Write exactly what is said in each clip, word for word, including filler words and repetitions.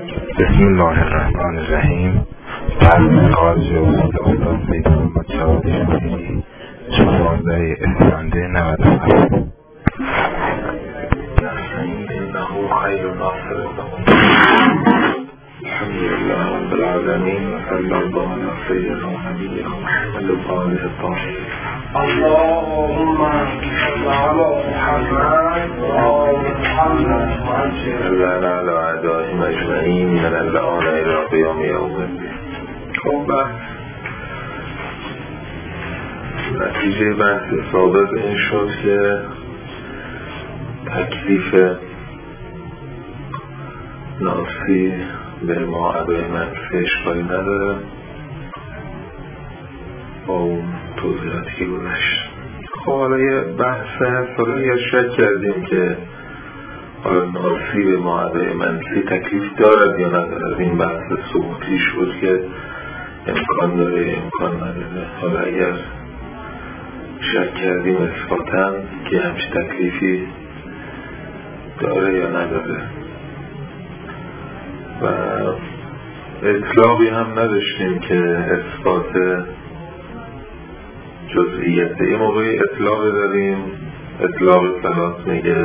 بسم الله الرحمن الرحیم. بعد آغاز جلسات استاد سید محمد جواد شاهینی چهارده اسفند نود و هفت. انه خیر ناصر الحمد لله رب العالمین صلی الله علی سیدنا نبینا محمد و آله الطاهرین. اللهم صل علی محمد و آل محمد و عجل علی اعدائهم اجمعین من الان الی قیام یوم الدین. خب بحث نتیجه بحث سابق این شد که تکلیف ناسی به ما ادای منفی اشکالی نداره با اون توضیحاتی که گذشت. خب حالا یه بحث هست، حالا یه شک کردیم که حالا ناسی به ما ادای منفی تکلیف دارد یا ندارد. این بحث ثبوتی شد که امکان داره امکان نداره. حالا اگر شک کردیم اثباتاً که همچی تکلیفی داره یا نداره و اطلاقی هم نداشتیم که اثبات جزئیت. یه موقعی اطلاق داریم، اطلاق ثلاث میگه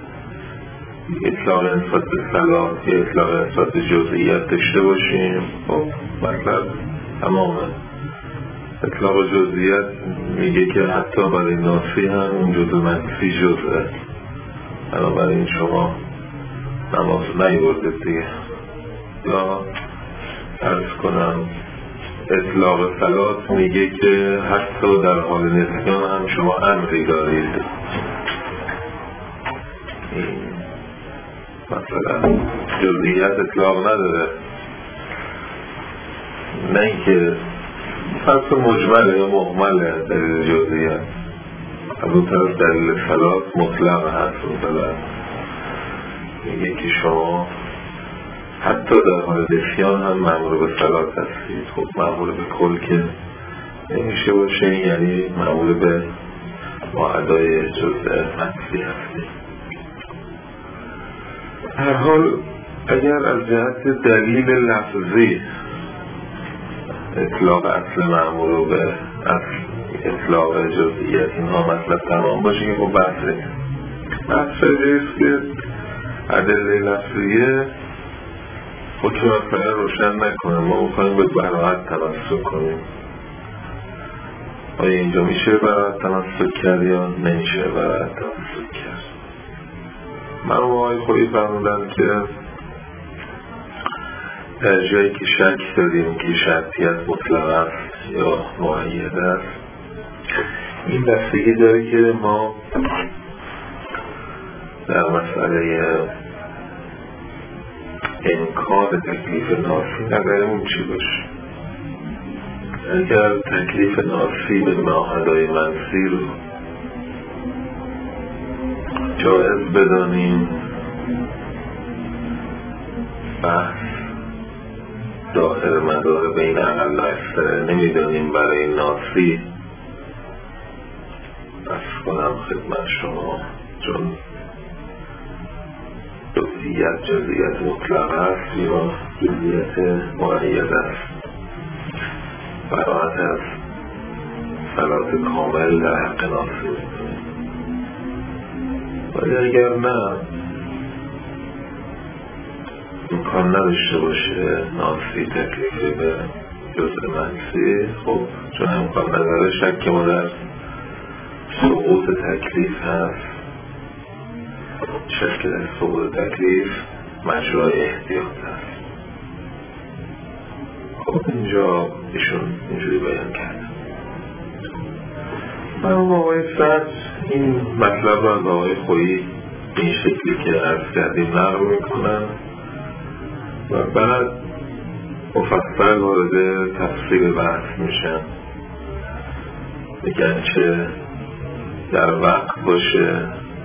اطلاق نسبت به ثلاث یا اطلاق نسبت به جزئیت داشته باشیم. خب مطلب تمامه. اطلاق جزئیت میگه که حتی برای ناسی هم اون جزء منفی جزءه، بنابراین شما نماز نیوردید دیگه. یا عرض کنم اطلاق ثلاث میگه که حتی در حال نسیان هم شما امری دارید. این مثلا جزئیت اطلاق نداره، نه اینکه فرص مجمله یا مهمله دلیل جزئیت. از اون طرف دلیل ثلاث مطلق هست اون طرف میگه که شما حتی در حال نسیان هم مأمور به صلات هستید. خب مأمور به کل که نمیشه باشه، یعنی مأمور به معادای جزء منفی هستید. هر حال اگر از جهت دلیل لفظی اطلاق اصل مأمور به اصل اطلاق جزئیت اینها مطلب تمام باشه که خب بحثه بحث جایست که ادله لفظیه حکم مسئله روشن نکنه. ما میخوایم به براحت تمسک کنیم. آیا اینجا میشه براحت تمسک کرد یا نمیشه براحت تمسک کرد؟ مرحوم آقای خویی فرمودن که در جایی که شک داریم که شرطیت مطلق است یا مقید است، این بستگی داره که ما در مسئله امکان تکلیف ناسی نظرمون چی باشه. اگر تکلیف ناسی به معادای منفی رو جایز بدانیم، بحث داخل مدار بین اقل و اکثر نمیدانیم برای ناسی، بس کنم خدمت شما چون جزئیت جزئیت مطلق است یا جزئیت مقید است، براحت از صلات کامل در حق ناسی. ولی اگر نه امکان نداشته باشه ناسی تکلیف به جزء منفی، خب چون امکان نداره شک ما در سقوط تکلیف هست. شک در سقوط تکلیف مجرای احتیاط هست. خب اینجا ایشون اینجوری بیان کرد. مرحوم آقای سعد این مطلب رو از آقای خویی این شکلی که عرض کردیم نقل میکنن و بعد مفصل وارد تفصیل بحث میشن. میگن چه در وقت باشه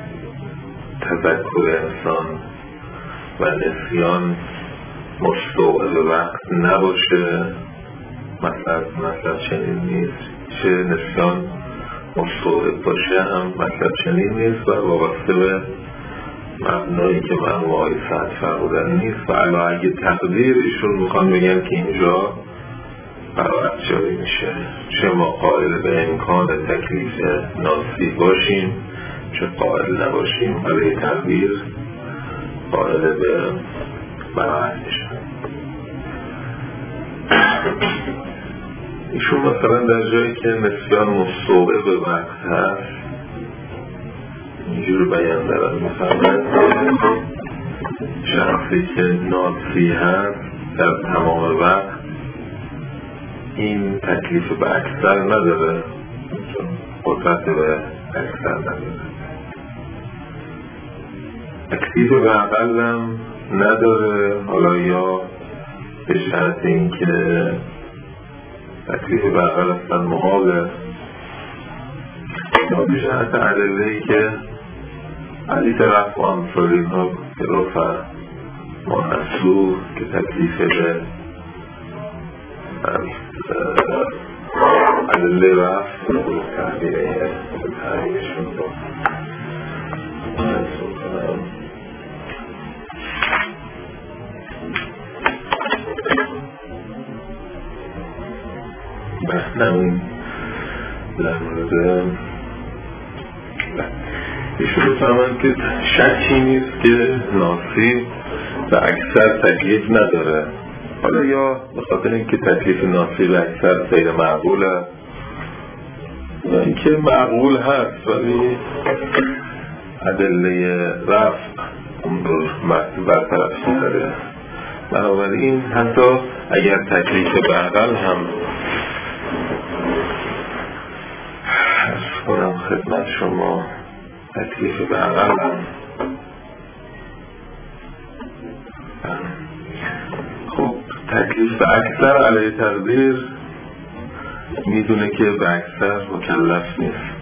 تذکر انسان و نسیان مستوعب وقت نباشه، مثلا مثلا چنین نیست. چه نسیان مستوعب باشه هم مثلا چنین نیست و وابسته به مبنایی که مرحوم آقای سعد فرمودن نیست و علا اگه تقدیر ایشون میخوان بگن که اینجا براعت جاری میشه، چه ما قائل به امکان تکلیف ناسی باشیم چه قائل نباشیم، برای تقدیر قائل به براعت میشه. ایشون مثلا در جایی که نسیان مستوعب به وقت هست اینجور بیان دارد میفرماید شخصی که ناسی هست در تمام وقت این تکلیف به اکثر نداره، قدرت به اکثر نداره، تکلیف به اقل هم نداره، حالا یا به شرط این که تکلیف به اقل اصلا محاله، یا به شرط ادله‌ای که علی طرف و امثالین ها که رفع منصور که تکلیف به ادله رفت و تحبیه تحبیهشون رو منصور کنم. بحنم در مورد ایشون بفهمند که شکی نیست که ناسی و اکثر تکلیف نداره، حالا یا بخاطر اینکه تکلیف ناسی و اکثر غیر معقوله یا اینکه معقول هست ولی ادله رفع اون رو برطرف داره. بنابراین حتی اگر تکلیف به اقل هم عرض کنم خدمت شما تکلیف به اقل هم خب تکلیف به اکثر علیه تقدیر میدونه که به اکثر مکلف نیست،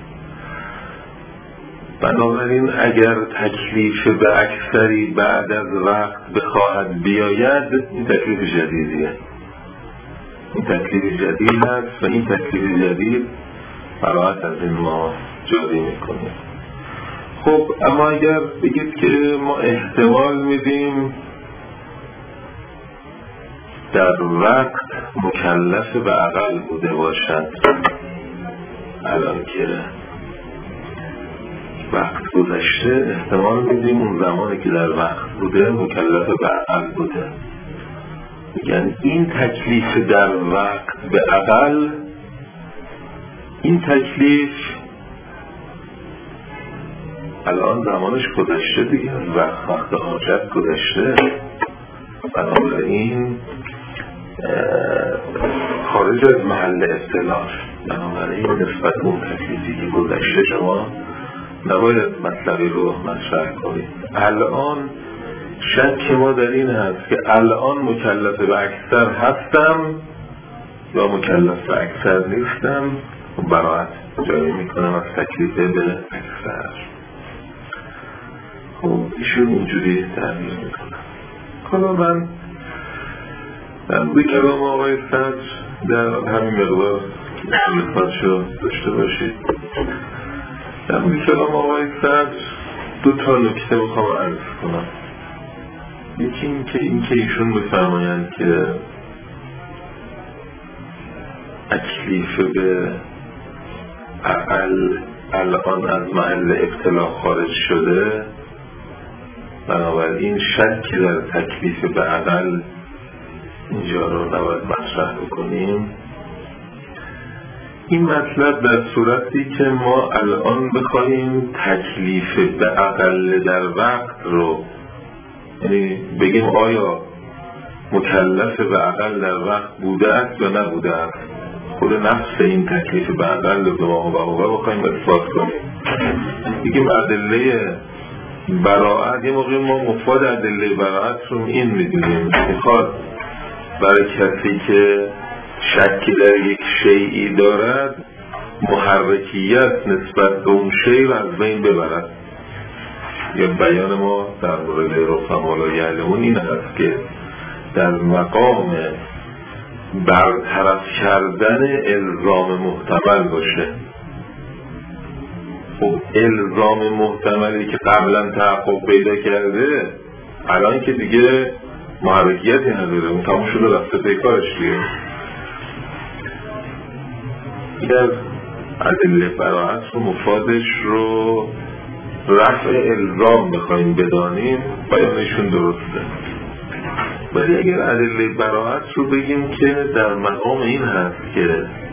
بنابراین اگر تکلیف به اکثری بعد از وقت بخواهد بیاید این تکلیف جدیدیه، این تکلیف جدید هست و این تکلیف جدید براعت از این ما جاری میکنیم. خب اما اگر بگید که ما احتمال میدیم در وقت مکلف به اقل بوده باشد، الان که وقت گذشته احتمال میدیم اون زمانی که در وقت بوده مکلف به اقل بوده، یعنی این تکلیف در وقت به اقل، این تکلیف الان زمانش گذشته دیگه، وقت وقت حاجت گذشته، بنابراین خارج از محل اختلاف، بنابراین نسبت اون تکلیفی که گذشته شما نباید مطلبی رو مطرح کنید. الان شک ما در این هست که الان مکلف به اکثر هستم یا مکلف به اکثر نیستم، براعت جایی میکنم از تکلیف به اکثر. خب ایشون اینجوری تعبیر میکنم. حالا من به کلام آقای صدر در همین مقدار لطفاتشو داشته باشید. در به کلام آقای صدر دو تا نکته میخوام عرض کنم. یکی این که این که ایشون بفرمایند که تکلیف به اقل الان از محل ابتلا خارج شده، بنابراین شکی در تکلیف به اقل اینجا رو نباید مطرح بکنیم. این مطلب در صورتی که ما الان بخواهیم تکلیف به اقل در وقت رو، یعنی بگیم آیا مکلف به اقل در وقت بوده است یا نبوده است، خود نفس این تکلیف به اقل به ما و بخواهیم اثبات کنیم، بگیم ادله براعت، یه موقع ما مفاد ادله براعت رو این میدونیم میخواد برای کسی که شکی در یک شیئی دارد محرکیت نسبت به اون شیء رو از بین ببرد. یا بیان ما در مورد رفع لا یعلمون این هست که در مقام برطرف کردن الزام محتمل باشه، خب الزام محتملی که قبلا تحقق پیدا کرده الان که دیگه محرکیتی نداره، اون تمام شده رفته پیکارش دیگه. یکی از ادله براعت رو مفادش رو رفع الزام بخوایم بدانیم بیانشون درسته، ولی اگر ادله براعت رو بگیم که در مقام این هست که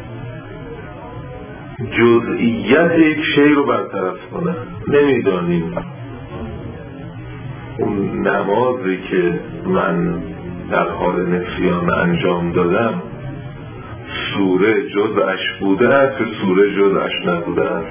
جزئیت یک شی رو برطرف کنه، نمیدانیم اون نمازی که من در حال نسیان انجام دادم سوره جزءش بوده است، سوره جزءش نبوده است.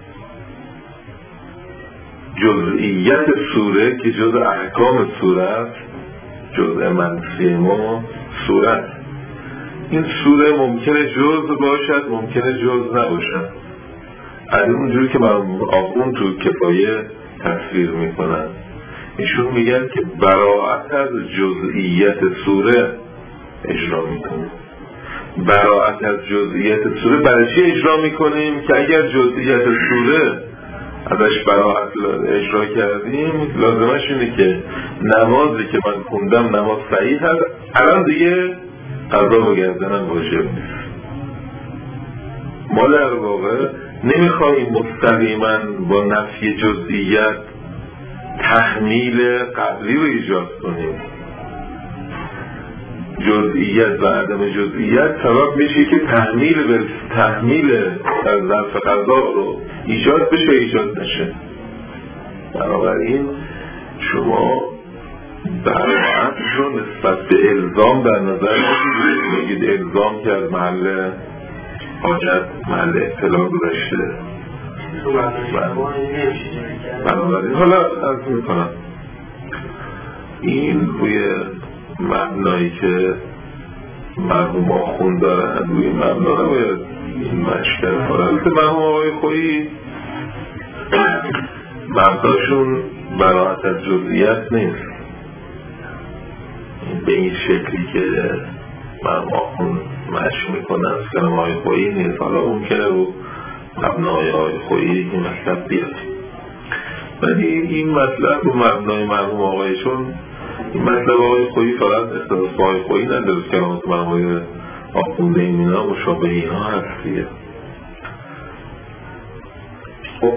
جزئیت سوره که جزء احکام سوره است، جزء منفی ما سوره است. این سوره ممکنه جزء باشد، ممکنه جزء نباشد. از اونجوری که من آخون تو کفایه تصویر میکنن، ایشون میگن که براعت از جزئیت سوره اجرا میکنیم. براعت از جزئیت سوره برای چی اجرا میکنیم؟ که اگر جزئیت سوره ازش براعت اجرا کردیم لازمش اینه که نمازی که من خوندم نماز صحیح هست، الان دیگه قضا بگردنم واجب نیست. ما در واقع نمیخوایم مستقیما با نفی جزئیت تحمیل قبلی رو ایجاد کنیم. جزئیت و عدم جزئیت سبب میشه که تحمیل به تحمیل در ظرف قضا رو ایجاد بشه ایجاد نشه. بنابراین شما براعت رو نسبت به الزام در نظر بگیرید، بگید الزام که از محل حاجت محل اطلاع گذاشته. بنابراین حالا عرض میکنم این روی مبنایی که مرحوم آخوند دارن، روی مبنا نباید این مشکل کنن. مرحوم آقای خویی مبناشون براعت از جزئیت نیست به این شکلی که مرحوم آخوند مشک میکنن. کلام آقای خویی نیست. حالا ممکنه رو مبنای آقای خویی این مطلب بیاد، ولی این مطلب رو مبنای مرحوم آقایشون این مطلب آقای خویی فقط اختلاف با آقای خویی نداره، کلامات مرحوم آخونده این اینا مشابه اینا هست دیگه. خب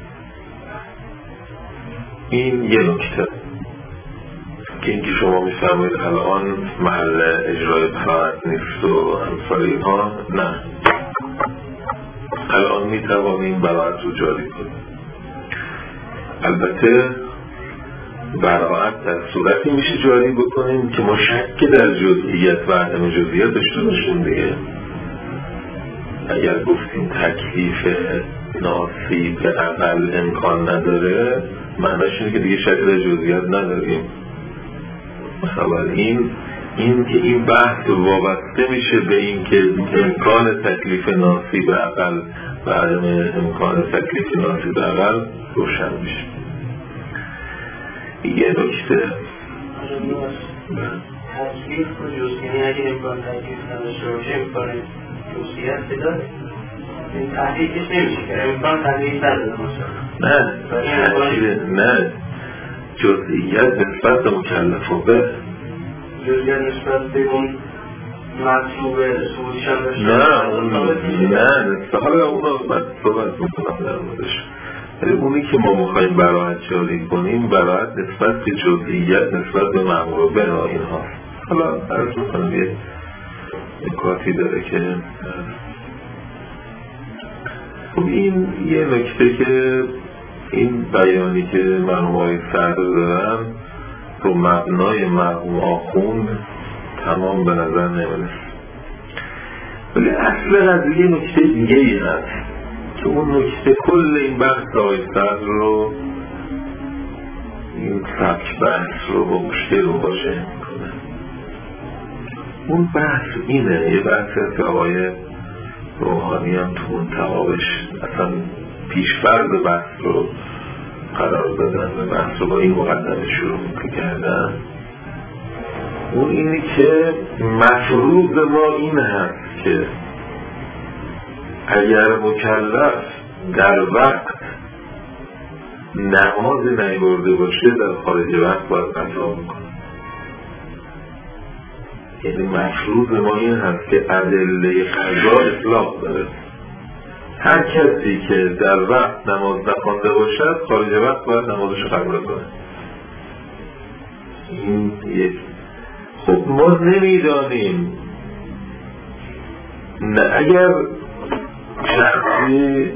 این یه نکته که اینکه شما میفرمایید الان محل اجرای براعت نیست و امثال اینها، نه، الان میتوانیم براعت رو جاری کنیم. البته براعت در صورتی میشه جاری بکنیم که ما شک در جزئیت و عدم جزئیت داشته باشیم دیگه. اگر گفتیم تکلیف ناسی به عقل امکان نداره، معناش اینه که دیگه شک در جزئیت نداریم. مثلا این این که این بحث وابسته میشه به این که امکان تکلیف ناسی به عقل و عدم امکان تکلیف ناسی به عقل روشن میشه. یه نکته تصویر کجوست، یعنی اگه امکان تکلیف نداشته باشه امکان جزئیت بداره، این تحقیقش نمیشه که امکان تکلیف نداره مثلا. نه نه جزئیت نسبت به مکلف و به جزئیت نسبت به اون مطلوب سعودیش هم داشته نه اون نه نسبت حالا اون رو من صحبت میکنم در موردش، ولی اونی که ما میخواییم براعت جاری کنیم براعت نسبت به جزئیت نسبت به مأمور به اینها. حالا عرض میکنم یه نکاتی داره که خب این یه نکته که این بیانی که مرحوم آقای سعد دارن تو مبنای مرحوم آخوند تمام به نظر نمیرسه، ولی اصل قضیه نکته دیگه ای هست که اون نکته کل این بحث آقای سعد رو این سبک بحث رو با مشکل رو باشه میکنه. اون بحث اینه، یه بحث هست که آقای روحانی هم تو اون توابش اصلا پیشفرض بحث رو قرار دادن و بحث رو با این مقدمه شروع کردن. اون اینه که مفروض ما این هست که اگر مکلف در وقت نماز نیاورده باشه در خارج وقت باید قضا میکنه. یعنی مفروض ما این هست که ادله قضا اطلاق داره. هر کسی که در وقت نماز نخوانده باشد خارج وقت باید نمازش قضا کنه. این یک خب ما نمیدانیم نه اگر شخصی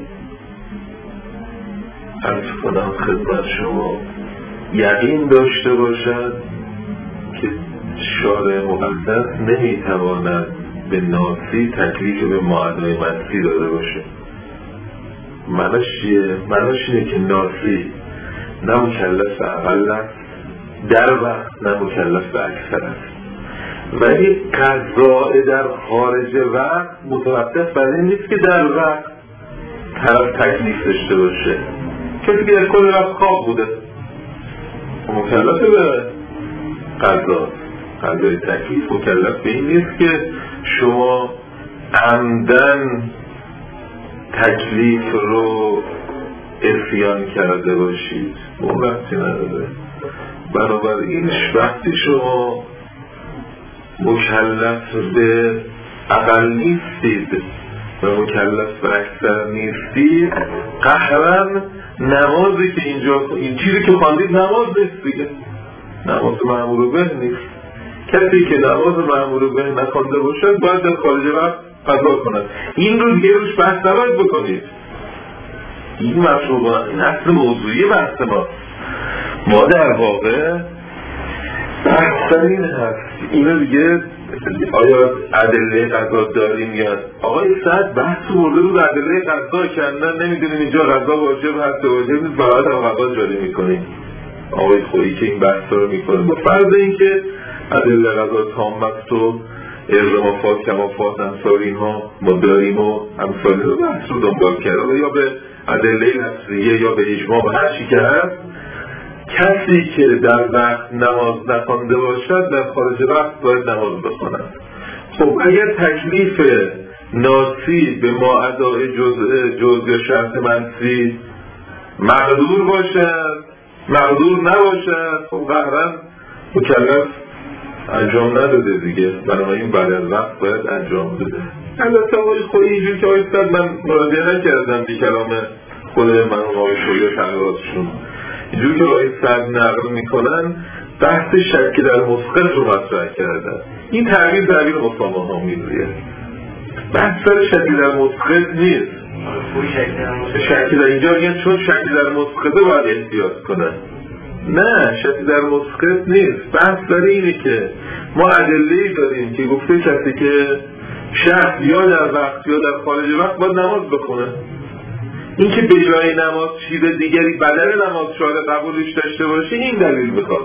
عرض کنم خدمت شما یقین داشته باشد که شارع مقدس نمیتواند به ناسی تکلیف به معادله منسی داده باشه. معناش چیه؟ معناش اینه که ناسی نه مکلف اقل است در وقت نه مکلف به اکثر است، ولی قضاء در خارج وقت متوقف بر این نیست که در وقت طرف تکلیف داشته باشه. کسی که در کل وقت خواب بوده مکلف به قضا، قضای تکلیف مکلف به این نیست که شما عمدن تکلیف رو عصیان کرده باشید، اون وقتی نداره. بنابراین وقتی شما مکلف به اقل نیستید و مکلف به اکثر نیستید، قهرا نمازی که اینجا این چیزی که خواندید نماز نیست دیگه، نماز مأمور به نیست. کسی که نماز مأمور به نخوانده باشد باید در خارج وقت قضا کند. این رو دیگه روش بحث نباید بکنید. این مطلوب این اصل موضوعی بحث ما. ما در واقع بحث این هست اینو دیگه آیا ادله قضا داریم یا آقای سعد بحث برده رو ادله قضا کندن، نمیدونیم اینجا قضا واجب هست واجب نیست، باید هم قضا جاری میکنیم. آقای خویی که این بحث رو میکنه با فرض این که ادله قضا تامت و ارزمافات کمافات امثال اینها ما داریم و امثال رو بحث رو دنبال کرده یا به ادله نصریه یا به اجماع به هر چی که هست. کسی که در وقت نماز نخوانده باشد در خارج وقت باید نماز بخواند. خب اگر تکلیف ناسی به ما ادای جزء جزء شرط منسی مقدور باشد مقدور نباشد، خب قهرا مکلف انجام نداده دیگه، بنابراین بعد از وقت باید انجام بده. البته آقای خودی اینجور که آقای سد من مراجعه نکردم به کلام خود من و آقای شویه تغییراتشون، اینجور که آقای سد نقل میکنن بحث شک در مسقط رو مطرح کردن. این تغییر تغییر مسامه ها میزیه، بحث سر شک در مسقط نیست. شک در اینجا میگن چون شک در مسقطه باید احتیاط کنن. نه، شک در مسقط نیست. بحث در اینه که ما ادله‌ای داریم که گفته کسی که شخص یا در وقت یا در خارج وقت باید نماز بخونه. این که به جای نماز چیز دیگری بدل نماز شاید قبولش داشته باشه این دلیل بخواد.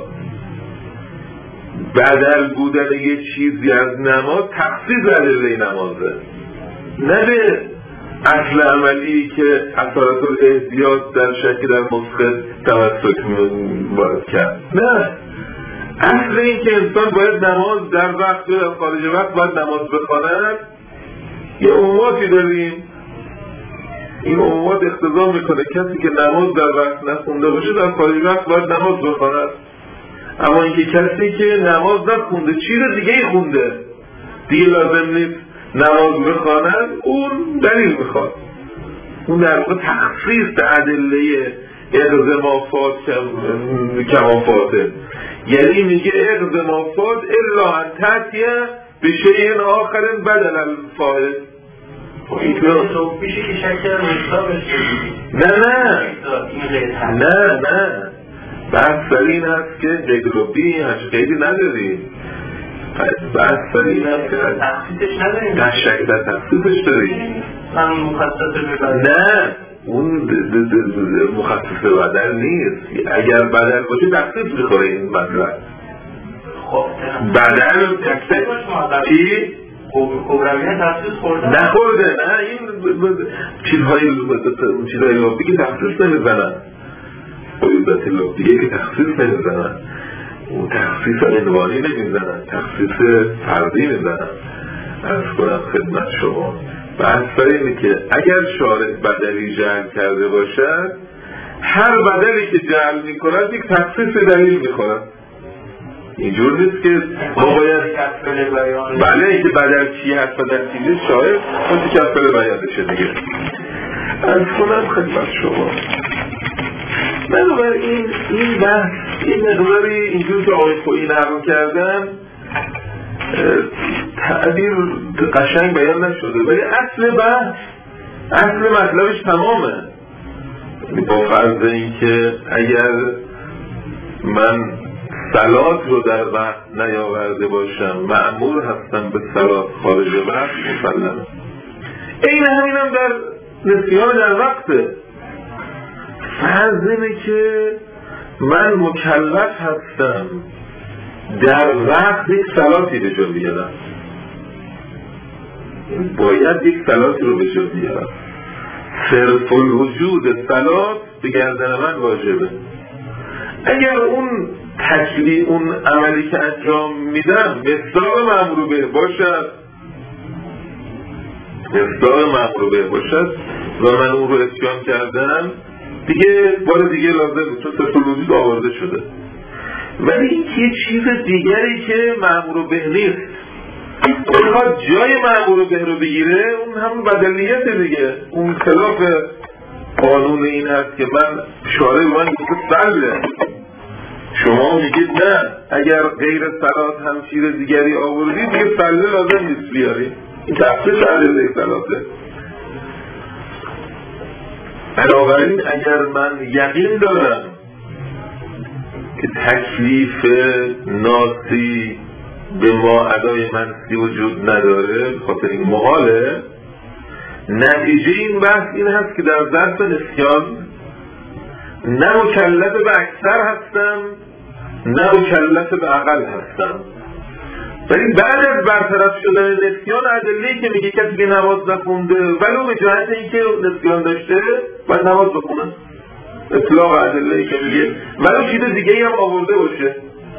بدل بودن یه چیزی از نماز تخصیص ادله نمازه، نه به اصل عملی که اثرات الاحتیاط در شک در مسقط توسط باید کرد. نه، اصل این که انسان باید نماز در وقت یا در خارج وقت باید نماز بخواند. یه عموماتی داریم، این عمومات اقتضا میکنه کسی که نماز در وقت نخونده باشه در خارج وقت باید نماز بخواند. اما اینکه کسی که نماز نخونده چیز دیگه ای خونده دیگه لازم نیست نماز بخواند، اون دلیل میخواد. اون در واقع تخصیص ادله اقضمافات کمافاته، یعنی میگه اقضمافات الا ان تأتیه به شیء آخر بدل الفاعل. میشه که شکل مصداقش نه نه نه نه بحث در این هست که قیدی هست، قیدی نداری. بحث در این هست که تخصیصش نداریم، نه شک در تخصیصش داریم. من مخصص بدل نه، اون مخصص بدل نیست. اگر بدل باشه تخصیص میخوره این مطلب. خب بدل تخصیص چی؟ خبرمیه تخصیص خورده؟ نخورده، نه این چیزهای چیزهای لابی که تخصیص نمیزنن، قیودات لابیه که تخصیص نمیزنن، اون تخصیص عنوانی نمیزنن، تخصیص فردی میزنن. از کنم خدمت شما بحث بر اینه که اگر شارع بدلی جعل کرده باشد هر بدلی که جعل میکند یک تخصیص دلیل میخورد. اینجور نیست که ما باید بله اینکه بدل چی هست و در چیزی شاید متکفل بیانشه دیگه. از کنم خدمت شما بنابراین این بحث این مقداری اینجور که آقای خویی نقل کردن تعبیر قشنگ بیان نشده، ولی اصل بحث اصل مطلبش تمامه. با فرض این که اگر من صلات رو در وقت نیاورده باشم مأمور هستم به صلات خارج وقت مسلمه. این همینم در نسیان در وقته. فرض اینه که من مکلف هستم در وقت یک صلاتی به جا بیارم، باید یک صلاتی رو به جا بیارم. صرف الوجود صلات به گردن من واجبه. اگر اون تکلی اون عملی که انجام میدم مصداق مأمور به باشد مصداق مأمور به باشد و من اون رو اسیان کردم دیگه بار دیگه لازم چون صرف الوجود آورده شده. ولی این یه چیز دیگری که مأمور به نیست بخواد جای مأمور به رو بگیره، اون همون بدلیت دیگه. اون خلاف قانون این هست که من شارع من گفته سله، شما میگید نه اگر غیر صلات هم چیز دیگری آوردید دیگه سله لازم نیست بیارید. این تفصیل عدله صلاته. بنابراین اگر من یقین دارم که تکلیف ناسی به ما ادای منسی وجود نداره، خاطر این محاله، نتیجه این بحث این هست که در ظرف نسیان نه مکلف به اکثر هستم نه مکلف به اقل هستم. ولی بعد از برطرف شدن نسیان ادله‌ای که میگه کسی که نماز نخونده ولو به جهت اینکه نسیان داشته باید نماز بخونه، اطلاق ادله‌ای که میگه ولو چیز دیگه‌ای هم آورده باشه،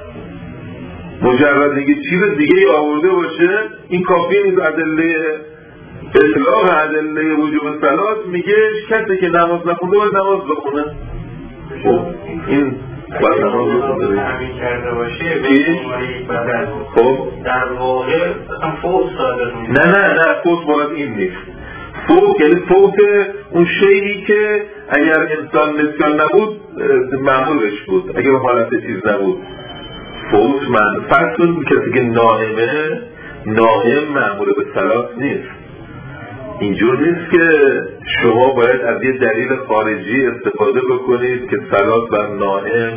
مجرد اینکه چیز دیگه‌ای آورده باشه این کافی نیست. ادله اطلاق ادله وجوب صلات میگه کسی که نماز نخونده باید نماز بخونه. خب این باید نماز بخونه همین کرده باشه خب در واقع فوت صادر میشه. نه نه نه فوت باید این نیست. فوت یعنی فوت اون شیئی که اگر انسان نسیان نبود معمولش بود، اگر حالت چیز نبود فوت من فرض کنید کسی که نائمه نائم معمول به صلات نیست. اینجور نیست که شما باید از یه دلیل خارجی استفاده بکنید که صلات بر نائم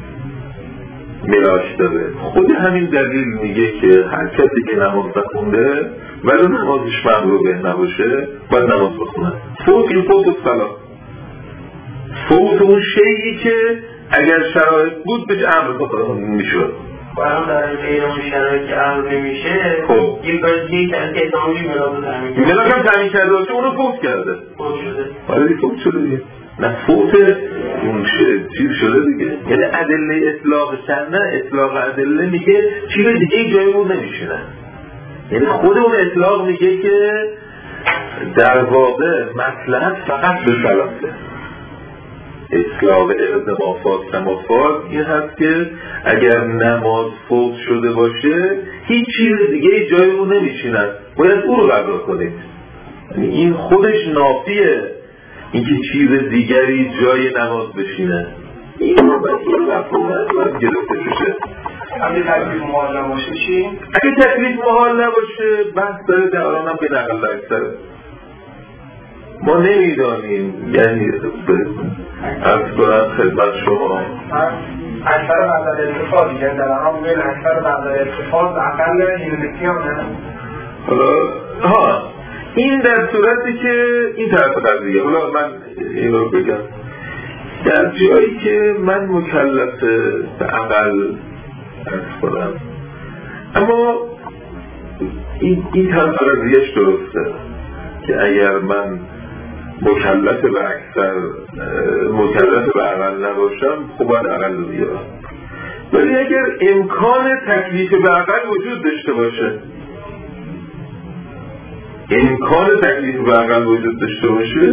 میراش داره. خود همین دلیل میگه که هر کسی که نماز نخونده ولی نمازش معمول به نباشه باید نماز بخونه. فوت این فوت صلات، فوت اون شیئی که اگر شرایط بود بهش امر میشد. برام در غیر اون شرایط که امر نمیشه خب یک بازی که اتهامی ملاقات همین ملاقات هم تامین کرده باشه اونو فوت کرده، فوت شده. ولی فوت شده دیگه. نه فوت اون چیز شده دیگه. یعنی ادله اطلاق نه اطلاق ادله میگه چیز دیگه جای اون نمیشینه. یعنی خود اون اطلاق میگه که در واقع مصلحت فقط به صلاته. اطلاق اقدمافات کمافات این هست که اگر نماز فوت شده باشه هیچ چیز دیگه جای اون نمیشیند، باید او رو قضا کنید. یعنی این خودش نافیه اینکه چیز دیگری جای نماز بشینه. این رو باید این باید گرفته بشه. اگه تکلیف محال نباشه چی؟ اگه تکلیف محال نباشه بحث داره در آن هم به نقل اکثره ما نمیدانیم. یعنی از کنم خدمت شما اکثر مقدر اتفاق دیگه در آن میگن اکثر مقدر اتفاق اقل این نسیانه. حالا ها این در صورتی که این طرف قضیه، حالا من این رو بگم در جایی که من مکلف به عقل از کنم اما این, این طرف قضیهش درسته که اگر من مکلف به اکثر مکلف به عقل نباشم خب باید عقل رو بیارم. ولی اگر امکان تکلیف به عقل وجود داشته باشه امکان تکلیف به عقل وجود داشته باشه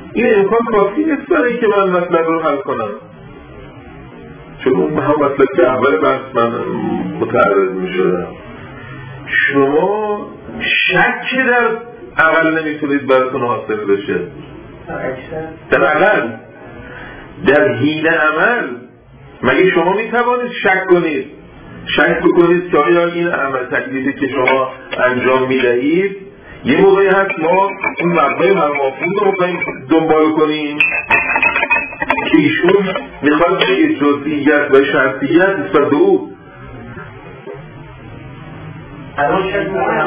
این امکان کافی نیست برای اینکه من مطلب رو حل کنم، چون اون هم مطلب که اول بحث من متعرض می شدم. شما شک در عقل نمیتونید براتون حاصل بشه، در عقل، در حین عمل مگه شما میتوانید شک کنید، شک بکنید که آیا این عمل تکلیفی که شما انجام میدهید یه موقعی هست ما این مبنای مرمافون رو میخواییم دنبال کنیم که ایشون میخواد به جزئیت و شرطیت نسبت به او الان شک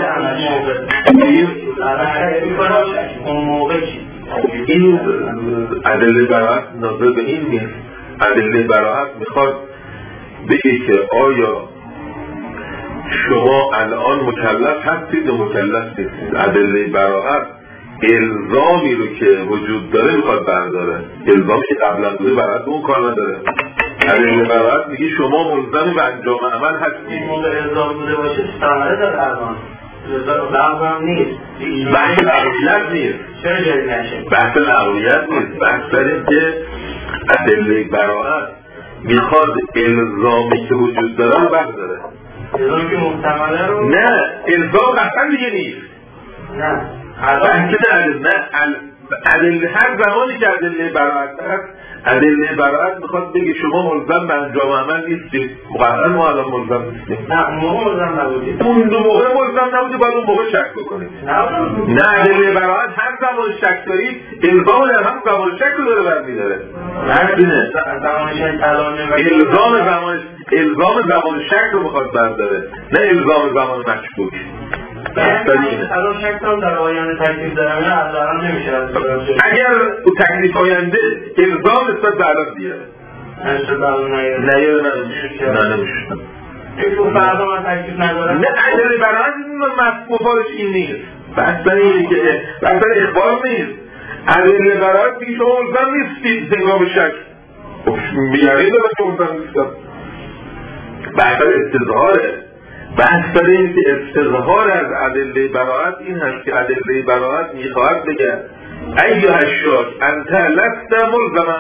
اون موقع این ادله براعت ناظر به این نیست. ادله براعت میخواد بگه که آیا شما الان مکلف هستید و مکلف نیستید. ادله براعت الزامی رو که وجود داره میخواد برداره، الزامی که قبلا بوده براعت اون کار نداره. ادله براعت میگه شما ملزم به انجام عمل هستید. این موقع الزام بوده باشه ثمره داره الان لغو هم نیست، بحث لغویت نیست. چرا جاری نشه؟ بحث لغویت نیست، بحث داریم که ادله براعت میخواد الزامی که وجود داره رو برداره. الزامی که محتمله رو نه، الزام قطعا دیگه نیست. نه بحث نه ادله، هر زمانی که ادله براعت هست، ادله براعت میخواد بگه شما ملزم به انجام عمل نیستید. مقرر ما الان ملزم نیستیم. نه اون موقع ملزم نبودید، اون دو موقع ملزم نبودید، باید اون موقع شک بکنید. نه ادله براعت هر زمان شک دارید الزام در هم زمان شک رو داره برمیداره. همینه زمان شک تلانه الزام زمان الزام زمان شک رو میخواد برداره، نه الزام زمان مشکوک. الان شک کنم در آینده تکلیف دارم نه الان نمیشه. اگر تکلیف آینده الزام نسبت به الان دیاره نه یا نه نه نمیشه. چون فردا من تکلیف ندارم نه ادله براعت مفهومش این نیست. بحث اینه که بحث اخبار نیست. ادله براعت میگه شما ملزم نیستید هنگام شک. میگه داره که ملزم نیستم. بحث استظهاره. بحث داره این که استظهار از ادله براعت این هست که ادله براعت میخواهد بگه ایها الشاک انت لست ملزما.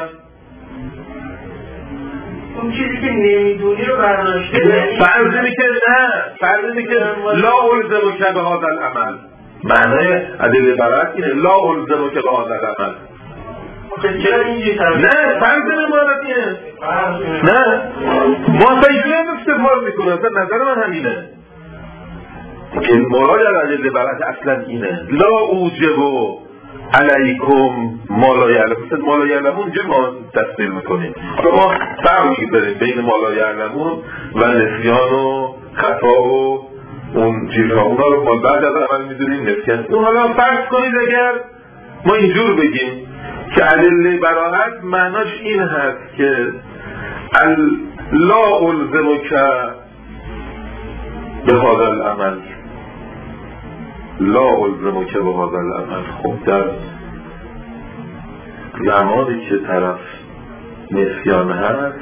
اون چیزی که نمیدونی رو برداشته فرض اینه که نه فرض اینه که لا الزمک به هذا العمل. معنی ادله براعت اینه لا الزمک به هذا العمل. چرا اینجوری طرف نه فرض نمارتیه نه ما تایجوری هم استفار میکنه. اصلا نظر من همینه که مراد از ادله براعت اصلا اینه لا اوجبو علیکم ما لا یعلمون. ما لا یعلمون اونجا ما تصویر میکنیم. ما فرقی داریم بین ما لا یعلمون و نسیان و خطا و اون چیزها، اونا رو ما بعد از عمل میدونیم نسیان. اون حالا فرض کنید اگر ما اینجور بگیم که ادله براعت معناش این هست که لا الزمک به هذا العمل، لا الزمک به هذا العمل. خب در زمانی که طرف نسیان هست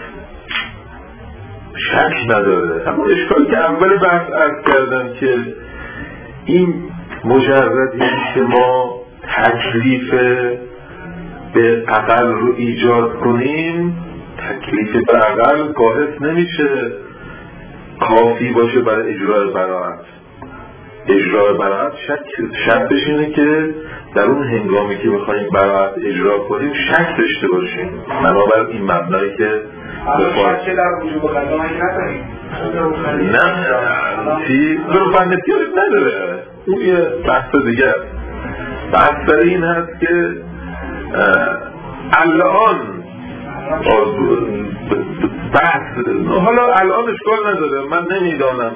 شک نداره. اما اشکال که اول بحث عرض کردم که این مجرد این که ما تکلیف به عقل رو ایجاد کنیم، تکلیف به عقل باعث نمیشه کافی باشه برای اجرای براعت. اجرای براعت شرطش اینه که در اون هنگامی که میخواییم براعت اجرا کنیم شک داشته باشیم، بنابر این مبنایی که شک چه در وجود قضا مگه نداریم؟ نه چی؟ ظروفندتی نداره، اون یه بحث دیگه. بحث در این هست که الان بحث حالا الان اشکال نداره، من نمیدانم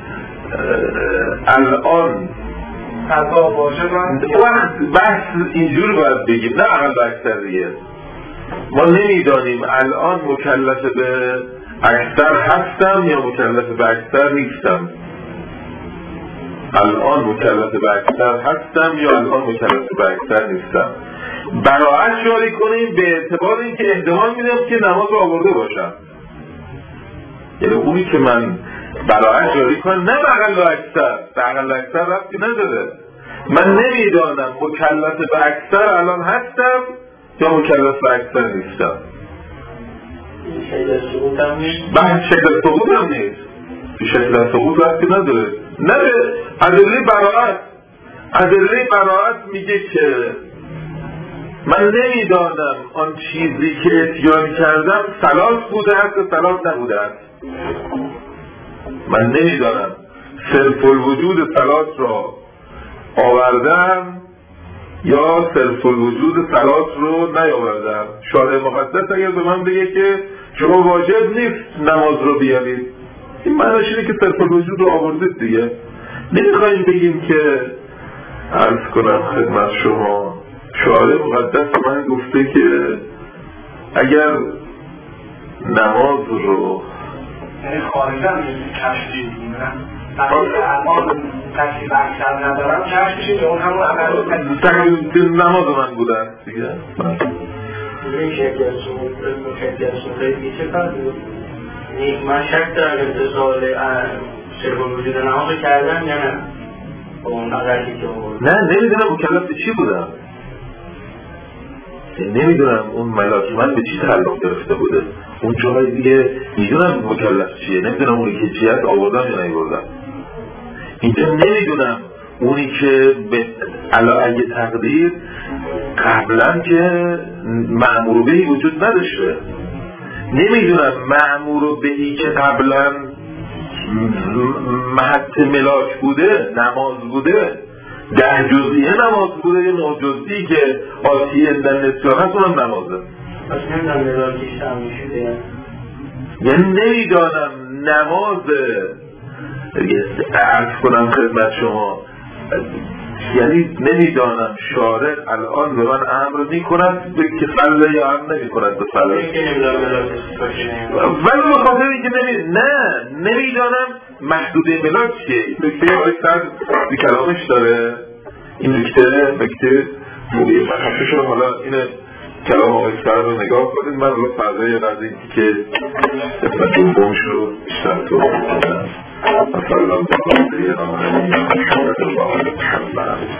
الان خطا باشه بحث اینجور باید بگیم، نه عقل به اکثریه. ما نمیدانیم الان مکلف به اکثر هستم یا مکلف به اکثر نیستم، الان مکلف به اکثر هستم یا الان مکلف به اکثر نیستم. براعت جاری کنیم به اعتبار این که احتمال میدم که نماز رو آورده باشم. یعنی اونی که من براعت جاری کنم نه بقل و اکثر، بقل و اکثر ربطی نداره. من نمیدانم مکلف به اکثر الان هستم یا مکلف اکثر نیستم؟ شکل سقوط هم نیست؟ بحث شکل سقوط هم نیست. شکل سقوط وقتی نداره. نه ادله براءت ادله براءت میگه که من نمیدانم آن چیزی که اتیان کردم سلاس بوده است و سلاس نبوده است. من نمیدانم صرف الوجود سلاس را آوردم یا صرف الوجود سلاس رو نیاوردم. شارع مقدس اگر به من بگه که شما واجب نیست نماز رو بیارید، این معنیش اینه که صرف الوجود رو آوردید دیگه. نمیخوایم بگیم که عرض کنم خدمت شما شارع مقدس من گفته که اگر نماز رو یعنی خارجم کشف دیدیم الان کشف اکثر ندارم کشف بشید که اون همون عمل تقریبا نماز من بوده است دیگه. این شکل سقوط شکل سقوط میشه فرد من شک دارم انتصال صرف وجود نماز کردن یا نه اون نظری که نه نمیدونم مکلف به چی بودم، نمیدونم اون ملاک من به چی تعلق گرفته بوده. اون جاهای دیگه میدونم مکلف چیه، نمیدونم اونی که چی هست آوردم یا نیاوردم. اینجا نمیدونم اونی که به علاوه تقدیر قبلا که مأمور بهی وجود نداشته، نمیدونم مأمور بهی که قبلا محط ملاک بوده نماز بوده ده جزئیه نماز بوده یا نه جزئی که آتیه اندن نسیان هست اونم نمازه. پس نمیدونم ملاکیش تموم شده، یعنی نمیدانم نماز عرض کنم خدمت شما، یعنی نمیدانم شارع الان به من امر میکند که فله یا امر نمیکند به فله، ولی به خاطر اینکه نمی... نه نمیدانم محدوده ملاک چیه. نکته آقای سر بی کلامش داره این نکته نکته موقعی من شما حالا این کلام آقای سر رو نگاه کنید. من رو فرده یه قضایی که قسمت دوم شد بیشتر تو کنم مثلا